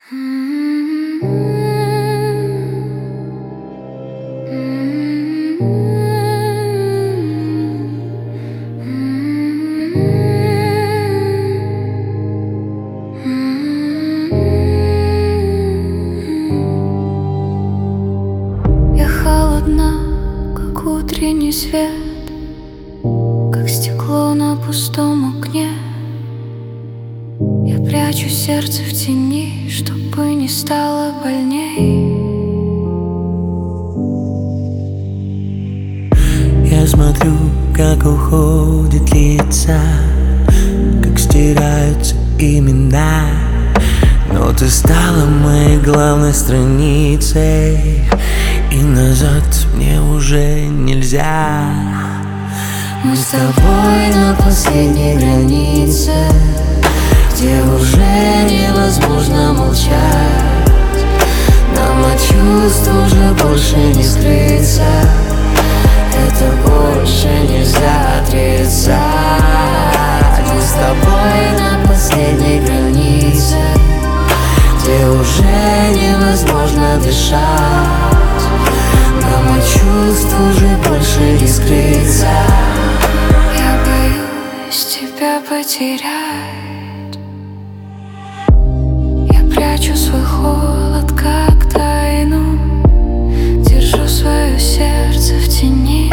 Я холодна, как утренний свет, как стекло на пустом окне. Я прячу сердце в тени, чтобы не стало больней. Я смотрю, как уходят лица, как стираются имена, но ты стала моей главной страницей, и назад мне уже нельзя. Мы с тобой на последней границе, где уже невозможно молчать. Нам от чувств уже больше не скрыться, это больше нельзя отрицать. Мы с тобой на последней границе, где уже невозможно дышать. Нам от чувств уже больше не скрыться. Я боюсь тебя потерять. Я прячу свой холод, как тайну, держу свое сердце в тени.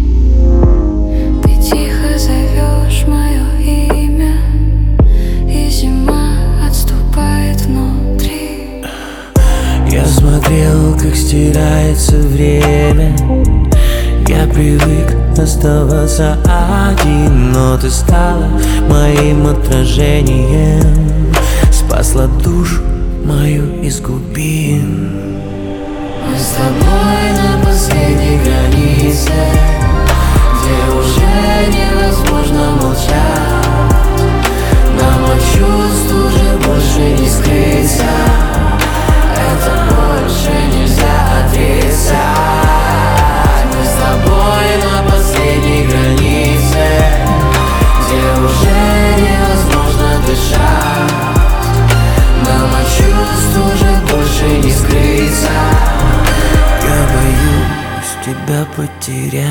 Ты тихо зовешь мое имя, и зима отступает внутри. Я смотрел, как стирается время. Я привык оставаться один, но ты стала моим отражением, спасла душу мою из глубин. Мы с тобой на последней границе, где уже невозможно молчать. Нам от чувств уже больше не скрыться, это больше нельзя отрицать. Мы с тобой на последней границе, где уже невозможно дышать. Нам от чувств уже больше не скрыться. Я боюсь тебя потерять.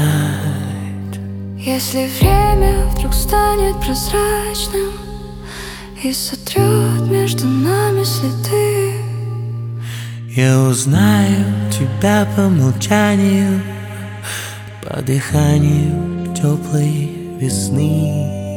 Если время вдруг станет прозрачным и сотрет между нами следы, я узнаю тебя по молчанию, по дыханию теплой весны.